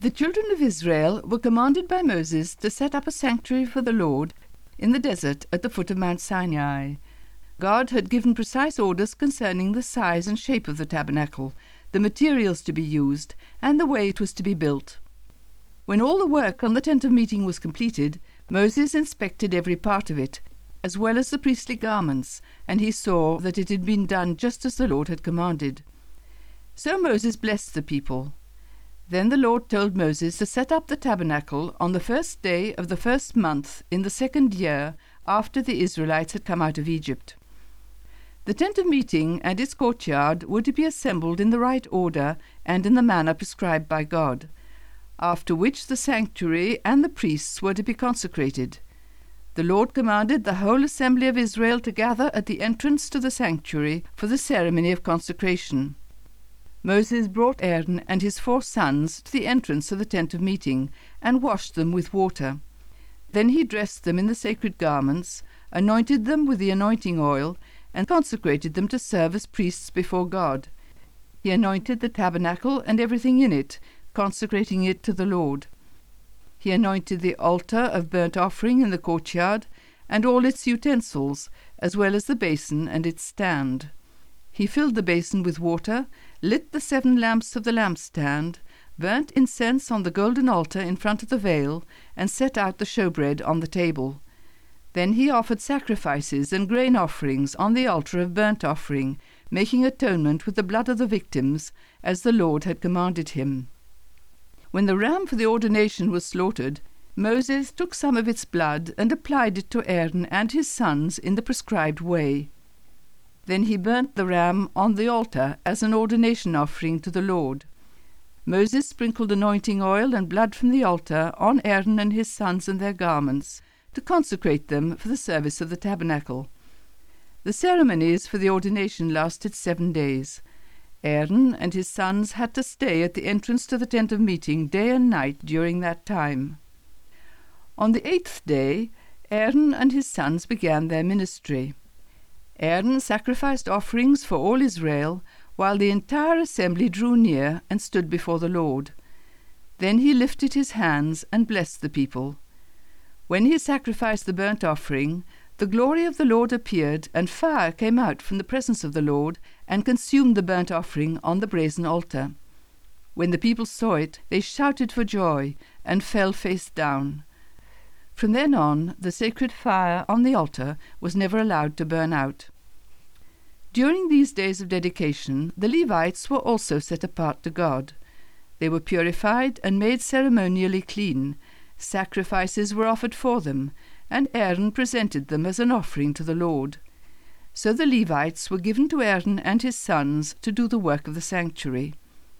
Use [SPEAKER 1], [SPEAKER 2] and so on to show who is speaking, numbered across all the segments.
[SPEAKER 1] The children of Israel were commanded by Moses to set up a sanctuary for the Lord in the desert at the foot of Mount Sinai. God had given precise orders concerning the size and shape of the tabernacle, the materials to be used, and the way it was to be built. When all the work on the tent of meeting was completed, Moses inspected every part of it, as well as the priestly garments, and he saw that it had been done just as the Lord had commanded. So Moses blessed the people. Then the Lord told Moses to set up the tabernacle on the first day of the first month in the second year after the Israelites had come out of Egypt. The tent of meeting and its courtyard were to be assembled in the right order and in the manner prescribed by God, after which the sanctuary and the priests were to be consecrated. The Lord commanded the whole assembly of Israel to gather at the entrance to the sanctuary for the ceremony of consecration. Moses brought Aaron and his 4 sons to the entrance of the tent of meeting and washed them with water. Then he dressed them in the sacred garments, anointed them with the anointing oil, and consecrated them to serve as priests before God. He anointed the tabernacle and everything in it, consecrating it to the Lord. He anointed the altar of burnt offering in the courtyard and all its utensils, as well as the basin and its stand. He filled the basin with water, lit the 7 lamps of the lampstand, burnt incense on the golden altar in front of the veil, and set out the showbread on the table. Then he offered sacrifices and grain offerings on the altar of burnt offering, making atonement with the blood of the victims, as the Lord had commanded him. When the ram for the ordination was slaughtered, Moses took some of its blood and applied it to Aaron and his sons in the prescribed way. Then he burnt the ram on the altar as an ordination offering to the Lord. Moses sprinkled anointing oil and blood from the altar on Aaron and his sons and their garments, to consecrate them for the service of the tabernacle. The ceremonies for the ordination lasted 7 days. Aaron and his sons had to stay at the entrance to the tent of meeting day and night during that time. On the 8th day, Aaron and his sons began their ministry. Aaron sacrificed offerings for all Israel, while the entire assembly drew near and stood before the Lord. Then he lifted his hands and blessed the people. When he sacrificed the burnt offering, the glory of the Lord appeared, and fire came out from the presence of the Lord and consumed the burnt offering on the brazen altar. When the people saw it, they shouted for joy and fell face down. From then on, the sacred fire on the altar was never allowed to burn out. During these days of dedication, the Levites were also set apart to God. They were purified and made ceremonially clean. Sacrifices were offered for them, and Aaron presented them as an offering to the Lord. So the Levites were given to Aaron and his sons to do the work of the sanctuary.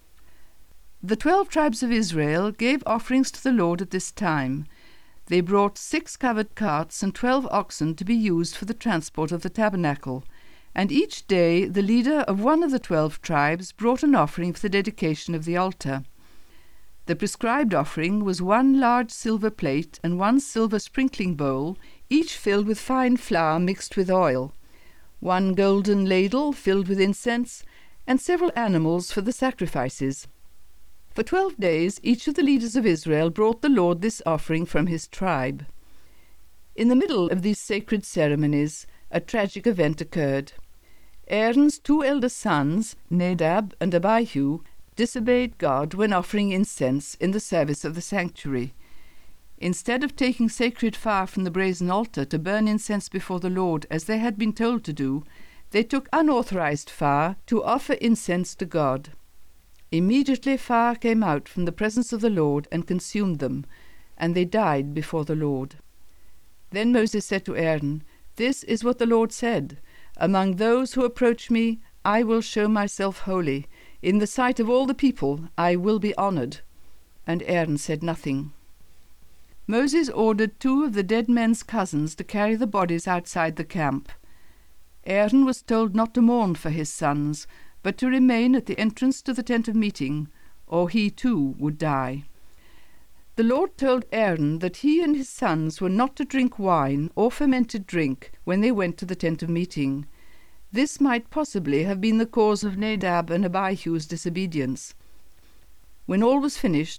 [SPEAKER 1] The 12 tribes of Israel gave offerings to the Lord at this time. They brought 6 covered carts and 12 oxen to be used for the transport of the tabernacle, and each day the leader of one of the 12 tribes brought an offering for the dedication of the altar. The prescribed offering was 1 large silver plate and 1 silver sprinkling bowl, each filled with fine flour mixed with oil, 1 golden ladle filled with incense, and several animals for the sacrifices. For 12 days each of the leaders of Israel brought the Lord this offering from his tribe. In the middle of these sacred ceremonies, a tragic event occurred. Aaron's 2 elder sons, Nadab and Abihu, disobeyed God when offering incense in the service of the sanctuary. Instead of taking sacred fire from the brazen altar to burn incense before the Lord as they had been told to do, they took unauthorized fire to offer incense to God. Immediately fire came out from the presence of the Lord and consumed them, and they died before the Lord. Then Moses said to Aaron, "This is what the Lord said, 'Among those who approach me, I will show myself holy. In the sight of all the people, I will be honored.'" And Aaron said nothing. Moses ordered 2 of the dead men's cousins to carry the bodies outside the camp. Aaron was told not to mourn for his sons, but to remain at the entrance to the tent of meeting, or he too would die. The Lord told Aaron that he and his sons were not to drink wine or fermented drink when they went to the tent of meeting. This might possibly have been the cause of Nadab and Abihu's disobedience. When all was finished,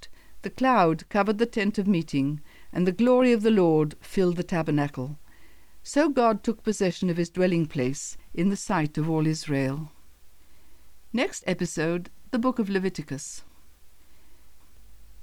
[SPEAKER 1] The cloud covered the tent of meeting, and the glory of the Lord filled the tabernacle. So God took possession of his dwelling place in the sight of all Israel. Next episode, the book of Leviticus.